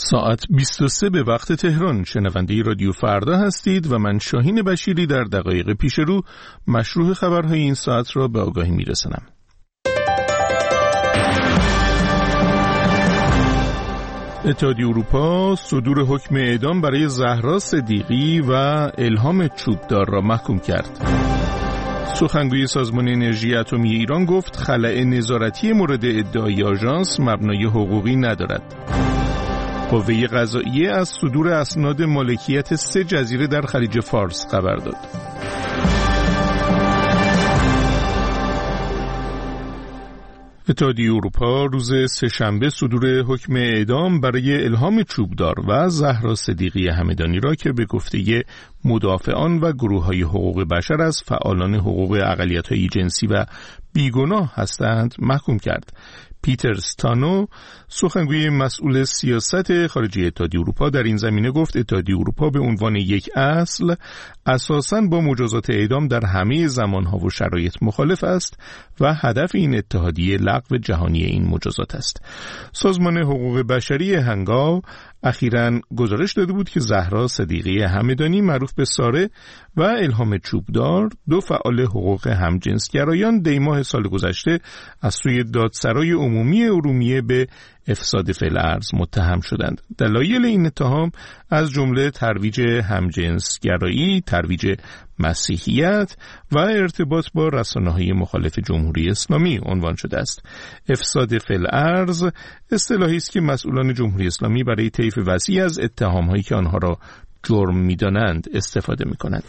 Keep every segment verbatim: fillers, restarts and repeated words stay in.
ساعت بیست و سه به وقت تهران. شنونده رادیو فردا هستید و من شاهین بشیری در دقایق پیش رو مشروع خبرهای این ساعت را به آگاهی میرسانم. اتحادیه اروپا صدور حکم اعدام برای زهرا صدیقی و الهام چوبدار را محکوم کرد. سخنگوی سازمان انرژی اتمی ایران گفت خلأ نظارتی مورد ادعای آژانس مبنای حقوقی ندارد. قوه قضاییه از صدور اسناد مالکیت سه جزیره در خلیج فارس خبر داد. اتحادیه اروپا روز سه‌شنبه صدور حکم اعدام برای الهام چوبدار و زهرا صدیقی همدانی را که به گفته مدافعان و گروه‌های حقوق بشر از فعالان حقوق اقلیت‌های جنسی و بیگناه هستند محکوم کرد. پیتر ستانو سخنگوی مسئول سیاست خارجی اتحادیه اروپا در این زمینه گفت اتحادیه اروپا به عنوان یک اصل اساساً با مجازات اعدام در همه زمانها و شرایط مخالف است و هدف این اتحادیه لغو جهانی این مجازات است. سازمان حقوق بشری هنگاو اخیراً گزارش داده بود که زهرا صدیقی همدانی معروف به ساره و الهام چوبدار دو فعال حقوق همجنسگرایان دی ماه سال گذشته از سوی دادسرای عمومی ارومیه به افساد فی‌الارض متهم شدند. دلایل این اتهام از جمله ترویج همجنسگرایی، ترویج مسیحیت و ارتباط با رسانه‌های مخالف جمهوری اسلامی عنوان شده است. افساد فی‌الارض اصطلاحی است که مسئولان جمهوری اسلامی برای طیف وسیع از اتهام‌هایی که آنها را جرم می‌دانند استفاده می‌کنند.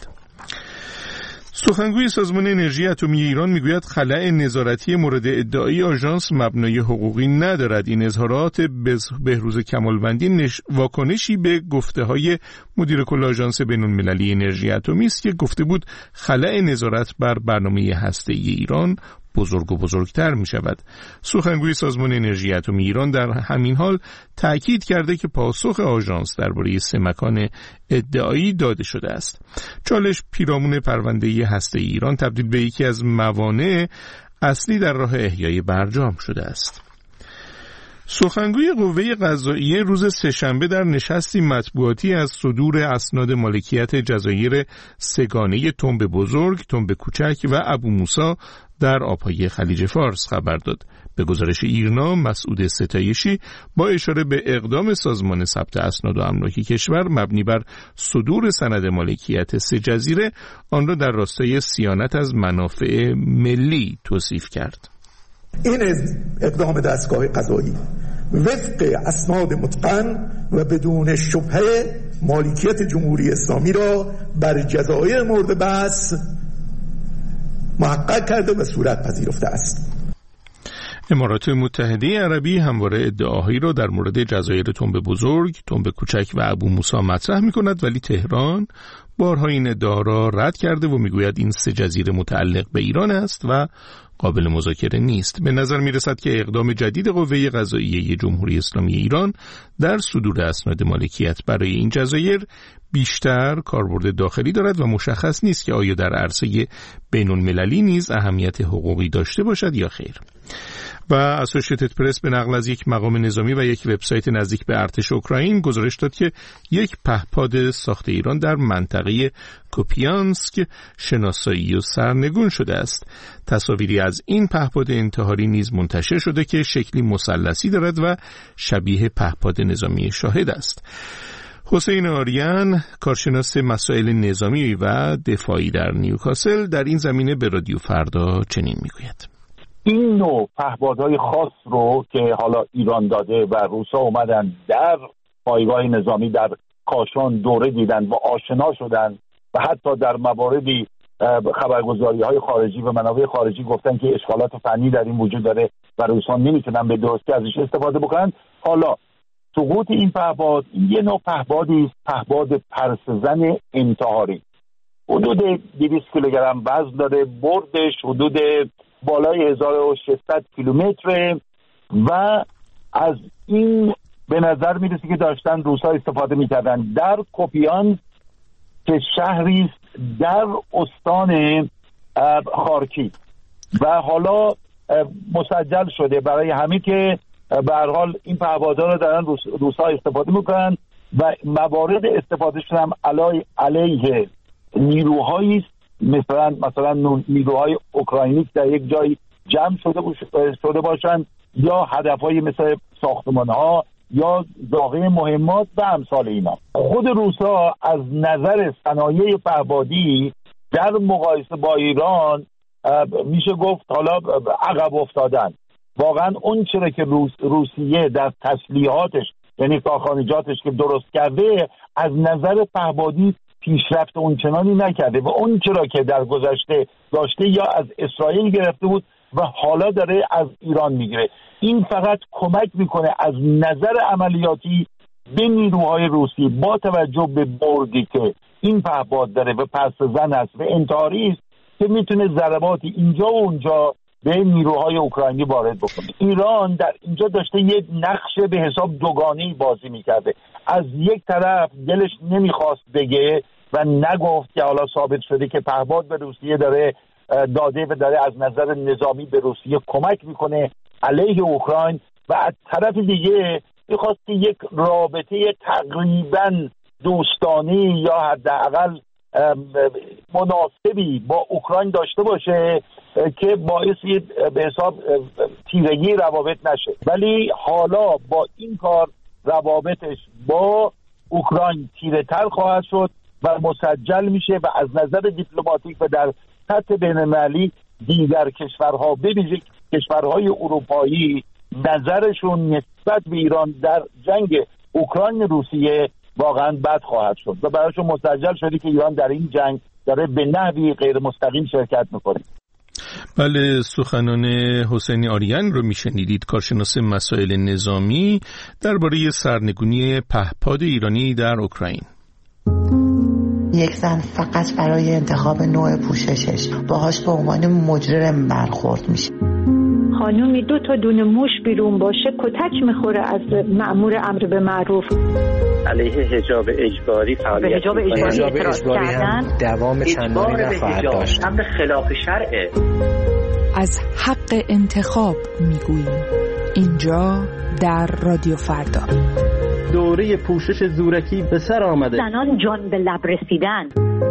سخنگوی سازمان انرژی اتمی ایران میگوید خلأ نظارتی مورد ادعای آژانس مبنای حقوقی ندارد. این اظهارات بهروز کمالوندی نش... واکنشی به گفته‌های مدیر کل آژانس بین‌المللی انرژی اتمی است که گفته بود خلأ نظارت بر برنامه هسته‌ای ایران بزرگ و بزرگتر می شود. سخنگوی سازمان انرژی اتمی ایران در همین حال تأکید کرده که پاسخ آژانس درباره سه مکان ادعایی داده شده است. چالش پیرامون پرونده هسته ایران تبدیل به یکی از موانع اصلی در راه احیای برجام شده است. سخنگوی قوه قضاییه روز سه‌شنبه در نشستی مطبوعاتی از صدور اسناد مالکیت جزایر سگانه تنب بزرگ، تنب کوچک و ابو موسی در آبهای خلیج فارس خبر داد. به گزارش ایرنا مسعود ستایشی با اشاره به اقدام سازمان ثبت اسناد و املاک کشور مبنی بر صدور سند مالکیت سه جزیره آن را در راستای صیانت از منافع ملی توصیف کرد. این اقدام دستگاه قضایی وفق اسناد متقن و بدون شبهه مالکیت جمهوری اسلامی را بر جزایر مورد بحث محقق کرده و صورت پذیرفته است. امارات متحده عربی همواره ادعاهایی را در مورد جزایر تنب بزرگ، تنب کوچک و ابو موسی مطرح می‌کند، ولی تهران بارها این ادعا را رد کرده و میگوید این سه جزیره متعلق به ایران است و قابل مذاکره نیست. به نظر میرسد که اقدام جدید قوه قضاییه جمهوری اسلامی ایران در صدور اسناد مالکیت برای این جزایر بیشتر کاربرد داخلی دارد و مشخص نیست که آیا در عرصه بین‌المللی نیز اهمیت حقوقی داشته باشد یا خیر. و اسوشییتد پرس به نقل از یک مقام نظامی و یک وبسایت نزدیک به ارتش اوکراین گزارش داد که یک پهپاد ساخت ایران در منطقه کوپیانسک شناسایی و سرنگون شده است. تصاویری از این پهپاد انتحاری نیز منتشر شده که شکلی مثلثی دارد و شبیه پهپاد نظامی شاهد است. حسین آریان، کارشناس مسائل نظامی و دفاعی در نیوکاسل، در این زمینه به رادیو فردا چنین میگوید: این نوع پهپادهای خاص رو که حالا ایران داده و روسا اومدن در پایگاه نظامی در کاشان دوره دیدن و آشنا شدن و حتی در مواردی خبرگزاری های خارجی و منابع خارجی گفتن که اشکالات فنی در این وجود داره و روسا نمیتونن به درستی ازش استفاده بکنن. حالا سقوط این پهپاد یه نوع پهپادی است، پهپاد پرسه‌زن انتحاری، حدود دویست کیلوگرم وزن داره، بردش حدود بالای هزار و ششصد کیلومتر و از این به نظر میرسه که داشتن روسا استفاده میکردن در کوپیانسک که شهری است در استان خارکی و حالا مسجل شده برای همه که به هر حال این پهپادها رو دارن روس، روس‌ها استفاده میکنن و موارد استفادهشون هم علی علیه نیروهایی مثلا مثلا نیروهای اوکراینی در یک جایی جمع شده شده باشن یا هدفهای مثل ساختمان‌ها یا زاغه مهمات و امثال اینا. خود روس‌ها از نظر صنایع پهپادی در مقایسه با ایران میشه گفت حالا عقب افتادن. واقعا اون چرا که روس، روسیه در تسلیحاتش یعنی کارخانجاتش که درست کرده از نظر پهپادی پیشرفت اونچنانی نکرده و اون چرا که در گذشته داشته یا از اسرائیل گرفته بود و حالا داره از ایران میگیره. این فقط کمک میکنه از نظر عملیاتی به نیروهای روسی با توجه به بردی که این پهپاد داره و پس زن است و انتحاری است که میتونه ضرباتی اینجا و اونجا به نیروهای اوکراینی وارد بکنه. ایران در اینجا داشته یک نقش به حساب دوگانه‌ای بازی میکرده. از یک طرف دلش نمیخواست بگه و نگفت که حالا ثابت شده که پهپاد به روسیه داره داده و داره از نظر نظامی به روسیه کمک میکنه علیه اوکراین، و از طرف دیگه میخواست که یک رابطه تقریبا دوستانه یا حداقل مناسبی با اوکراین داشته باشه که باعث به حساب تیرگی روابط نشه. ولی حالا با این کار روابطش با اوکراین تیره تر خواهد شد و مسجل میشه و از نظر دیپلماتیک و در سطح بین‌المللی دیگر کشورها به ویژه کشورهای اروپایی نظرشون نسبت به ایران در جنگ اوکراین روسیه واقعا بد خواهد شد و برایشون مسجل شده که ایران در این جنگ داره به نحوی غیر مستقیم شرکت میکنه. بله، سخنان حسین آریان رو میشنیدید، کارشناس مسائل نظامی درباره سرنگونی پهپاد ایرانی در اوکراین. یک زن فقط برای انتخاب نوع پوششش باهاش به عنوان مجرم برخورد میشه. خانومی دو تا دونه موش بیرون باشه کتک میخوره از مأمور امر به معروف. علیه حجاب اجباری فعالیت به حجاب اجباری اعتراض کردن دوام چندانی نخواهد داشت. امر خلاف شرعه. از حق انتخاب میگوییم اینجا در رادیو فردا. دوره پوشش زورکی به سر آمده. زنان جان به لب رسیدن.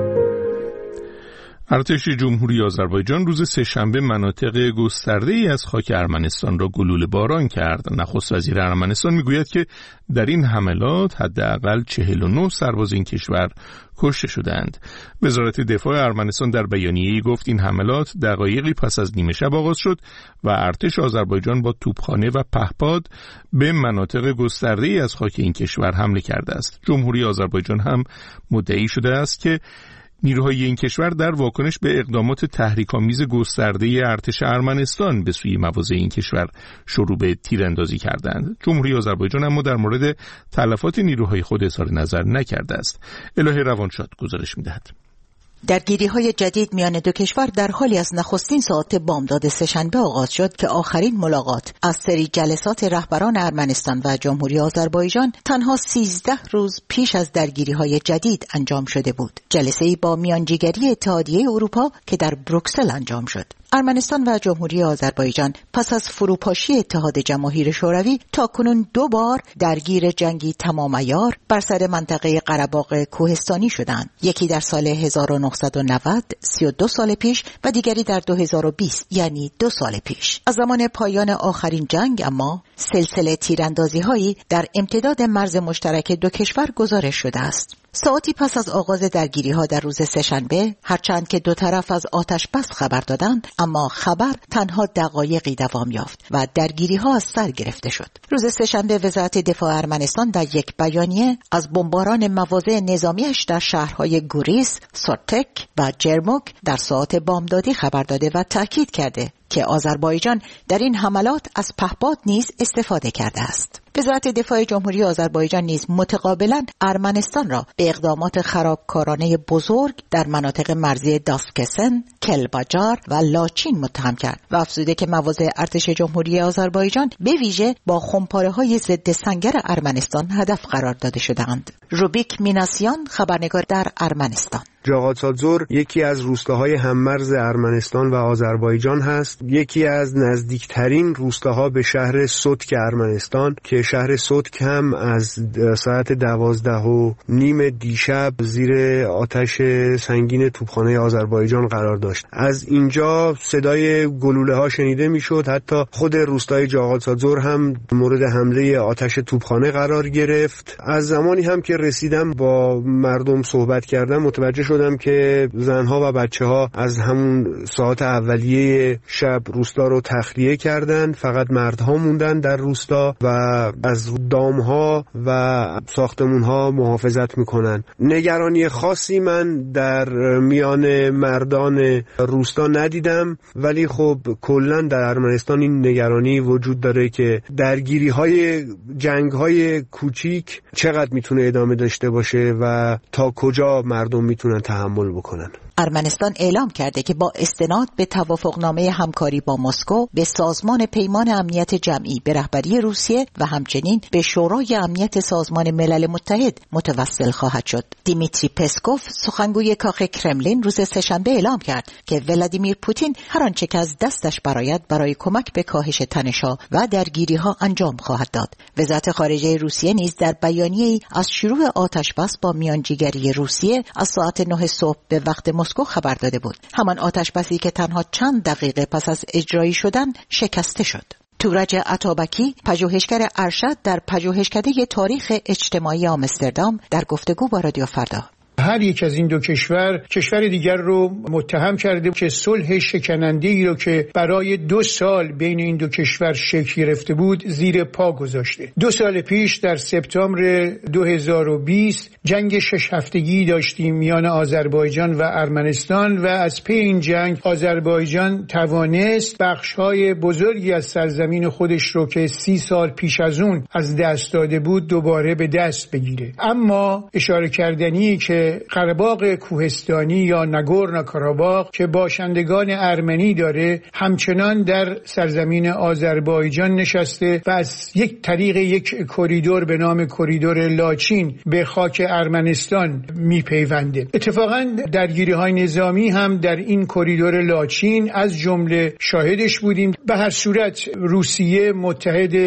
ارتش جمهوری آذربایجان روز سه‌شنبه مناطق گسترده‌ای از خاک ارمنستان را گلوله باران کرد. نخست وزیر ارمنستان میگوید که در این حملات حداقل چهل و نه سرباز این کشور کشته شدند. وزارت دفاع ارمنستان در بیانیه‌ای گفت این حملات دقایقی پس از نیمه شب آغاز شد و ارتش آذربایجان با توپخانه و پهپاد به مناطق گسترده‌ای از خاک این کشور حمله کرده است. جمهوری آذربایجان هم مدعی شده است که نیروهای این کشور در واکنش به اقدامات تحریک‌آمیز گسترده ارتش ارمنستان به سوی مواضع این کشور شروع به تیراندازی کردند. جمهوری آذربایجان اما در مورد تلفات نیروهای خود اظهار نظر نکرده است. الهه روانشاد گزارش می‌دهد. درگیری‌های جدید میان دو کشور در حالی از نخستین ساعات بامداد سه‌شنبه آغاز شد که آخرین ملاقات از سری جلسات رهبران ارمنستان و جمهوری آذربایجان تنها سیزده روز پیش از درگیری‌های جدید انجام شده بود. جلسه‌ای با میانجیگری اتحادیه اروپا که در بروکسل انجام شد. ارمنستان و جمهوری آذربایجان پس از فروپاشی اتحاد جماهیر شوروی تاکنون دو بار درگیر جنگی تمام عیار بر سر منطقه قره‌باغ کوهستانی شدند. یکی در سال هزار و نهصد و نود، سی و دو سال پیش و دیگری در دو هزار و بیست، یعنی دو سال پیش. از زمان پایان آخرین جنگ اما سلسله تیراندازی‌هایی در امتداد مرز مشترک دو کشور گزارش شده است. ساعتی پس از آغاز درگیری‌ها در روز سه‌شنبه، هرچند که دو طرف از آتش بس خبر دادند، اما خبر تنها دقایقی دوام یافت و درگیری‌ها از سر گرفته شد. روز سه‌شنبه وزارت دفاع ارمنستان در یک بیانیه از بمباران مواضع نظامیش در شهرهای گوریس، سورتک و جرموک در ساعات بامدادی خبر داده و تاکید کرده که آذربایجان در این حملات از پهپاد نیز استفاده کرده است. وزارت دفاع جمهوری آذربایجان نیز متقابلا ارمنستان را به اقدامات خرابکارانه بزرگ در مناطق مرزی داسکسن، کلباجار و لاچین متهم کرد و افزوده که مواضع ارتش جمهوری آذربایجان به ویژه با خمپاره‌های ضد سنگر ارمنستان هدف قرار داده شده‌اند. روبیک میناسیان، خبرنگار در ارمنستان. جاغاتسالزور یکی از روستاهای هممرز ارمنستان و آذربایجان هست، یکی از نزدیکترین روستاها به شهر سوتک ارمنستان که شهر سوتک هم از ساعت دوازده و نیم دیشب زیر آتش سنگین توپخانه آذربایجان قرار داشت. از اینجا صدای گلوله ها شنیده میشد، حتی خود روستای جاغاتسالزور هم مورد حمله آتش توپخانه قرار گرفت. از زمانی هم که رسیدم با مردم صحبت کردم متوجه شدم که زنها و بچه ها از همون ساعت اولیه شب روستا رو تخلیه کردن، فقط مردها موندن در روستا و از دامها و ساختمونها محافظت میکنن. نگرانی خاصی من در میان مردان روستا ندیدم، ولی خب کلا در ارمنستان این نگرانی وجود داره که درگیری های جنگ های کوچیک چقدر میتونه ادامه داشته باشه و تا کجا مردم میتونن تحمل بکنن. ارمنستان اعلام کرده که با استناد به توافقنامه همکاری با مسکو به سازمان پیمان امنیت جمعی به رهبری روسیه و همچنین به شورای امنیت سازمان ملل متحد متوسل خواهد شد. دیمیتری پسکوف سخنگوی کاخ کرملین روز سه‌شنبه اعلام کرد که ولادیمیر پوتین هر آنچه که از دستش برآید برای کمک به کاهش تنش‌ها و درگیری‌ها انجام خواهد داد. وزارت خارجه روسیه نیز در بیانیه‌ای از شروع آتش‌بس با میانجیگری روسیه از ساعت نه صبح به وقت مسکو خبر داده بود. همان آتش‌بسی که تنها چند دقیقه پس از اجرایی شدن شکسته شد. تورج عطابکی، پژوهشگر ارشد در پژوهشکده تاریخ اجتماعی آمستردام، در گفتگو با رادیو فردا: هر یک از این دو کشور کشور دیگر رو متهم کرده که صلح شکننده‌ای رو که برای دو سال بین این دو کشور شکل گرفته بود زیر پا گذاشته. دو سال پیش در سپتامبر دو هزار و بیست جنگ شش هفتگی داشتیم میان آذربایجان و ارمنستان و از پی این جنگ آذربایجان توانست بخش‌های بزرگی از سرزمین خودش رو که سی سال پیش از اون از دست داده بود دوباره به دست بگیره. اما اشاره کردنی که قره‌باغ کوهستانی یا ناگورنو کاراباغ که باشندگان ارمنی داره همچنان در سرزمین آذربایجان نشسته و از یک طریق یک کریدور به نام کریدور لاچین به خاک ارمنستان میپیونده. اتفاقا درگیری‌های نظامی هم در این کریدور لاچین از جمله شاهدش بودیم. به هر صورت روسیه متحد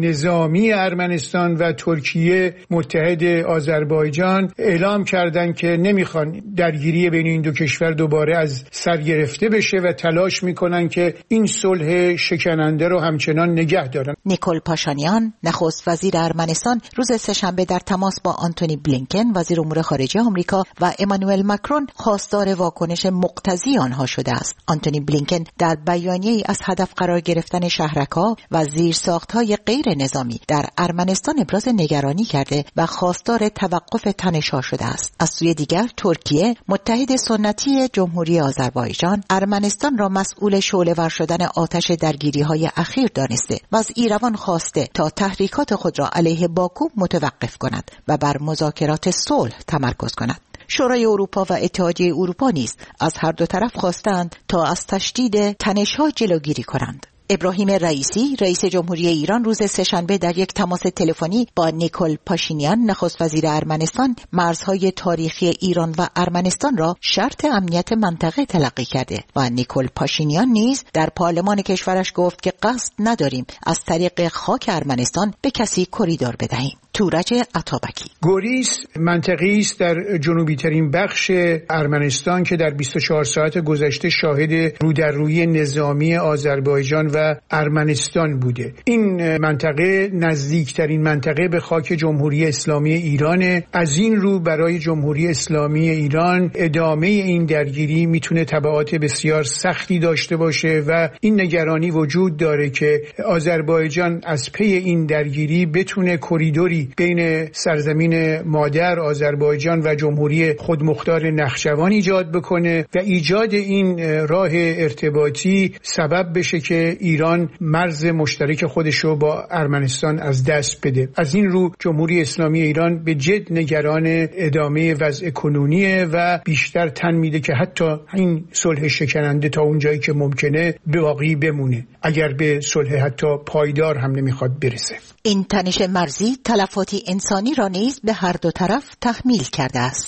نظامی ارمنستان و ترکیه متحد آذربایجان اعلام کردند که نمیخوان درگیری بین این دو کشور دوباره از سر گرفته بشه و تلاش میکنن که این صلح شکننده رو همچنان نگه دارن. نیکول پاشانیان، نخست وزیر ارمنستان، روز سه‌شنبه در تماس با آنتونی بلینکن، وزیر امور خارجه آمریکا، و امانوئل ماکرون خواستار واکنش مقتضی آنها شده است. آنتونی بلینکن در بیانیه‌ای از هدف قرار گرفتن شهرک‌ها و زیرساخت‌های غیر نظامی در ارمنستان ابراز نگرانی کرده و خواستار توقف تنش‌ها شده است. از سوی دیگر ترکیه، متحد سنتی جمهوری آذربایجان، ارمنستان را مسئول شعله‌ور شدن آتش درگیری‌های اخیر دانسته و از ایروان خواسته تا تحریکات خود را علیه باکو متوقف کند و بر مذاکرات صلح تمرکز کند. شورای اروپا و اتحادیه اروپا نیز از هر دو طرف خواستند تا از تشدید تنش‌ها جلوگیری کنند. ابراهیم رئیسی، رئیس جمهوری ایران، روز سه‌شنبه در یک تماس تلفنی با نیکول پاشینیان، نخست وزیر ارمنستان، مرزهای تاریخی ایران و ارمنستان را شرط امنیت منطقه تلقی کرده و نیکول پاشینیان نیز در پارلمان کشورش گفت که قصد نداریم از طریق خاک ارمنستان به کسی کریدور بدهیم. تورج عطابکی: گوریس منطقه‌ای است در جنوبی ترین بخش ارمنستان که در بیست و چهار ساعت گذشته شاهد رودررویی نظامی آذربایجان و ارمنستان بوده. این منطقه نزدیکترین منطقه به خاک جمهوری اسلامی ایران. از این رو برای جمهوری اسلامی ایران ادامه این درگیری میتونه تبعات بسیار سختی داشته باشه و این نگرانی وجود داره که آذربایجان از پی این درگیری بتونه کریدوری بین سرزمین مادر آذربایجان و جمهوری خودمختار نخجوان ایجاد بکنه و ایجاد این راه ارتباطی سبب بشه که ایران مرز مشترک خودش رو با ارمنستان از دست بده. از این رو جمهوری اسلامی ایران به جد نگران ادامه وضع کنونیه و بیشتر تن میده که حتی این صلح شکننده تا اونجایی که ممکنه باقی بمونه، اگر به صلح حتی پایدار هم نمیخواد برسه. این تنش مرزی تلفاتی انسانی را نیز به هر دو طرف تحمیل کرده است.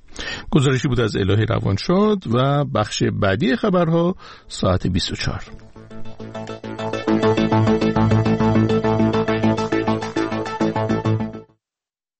گزارشی بود از الهه روانشاد و بخش بعدی خبرها ساعت بیست و چهار.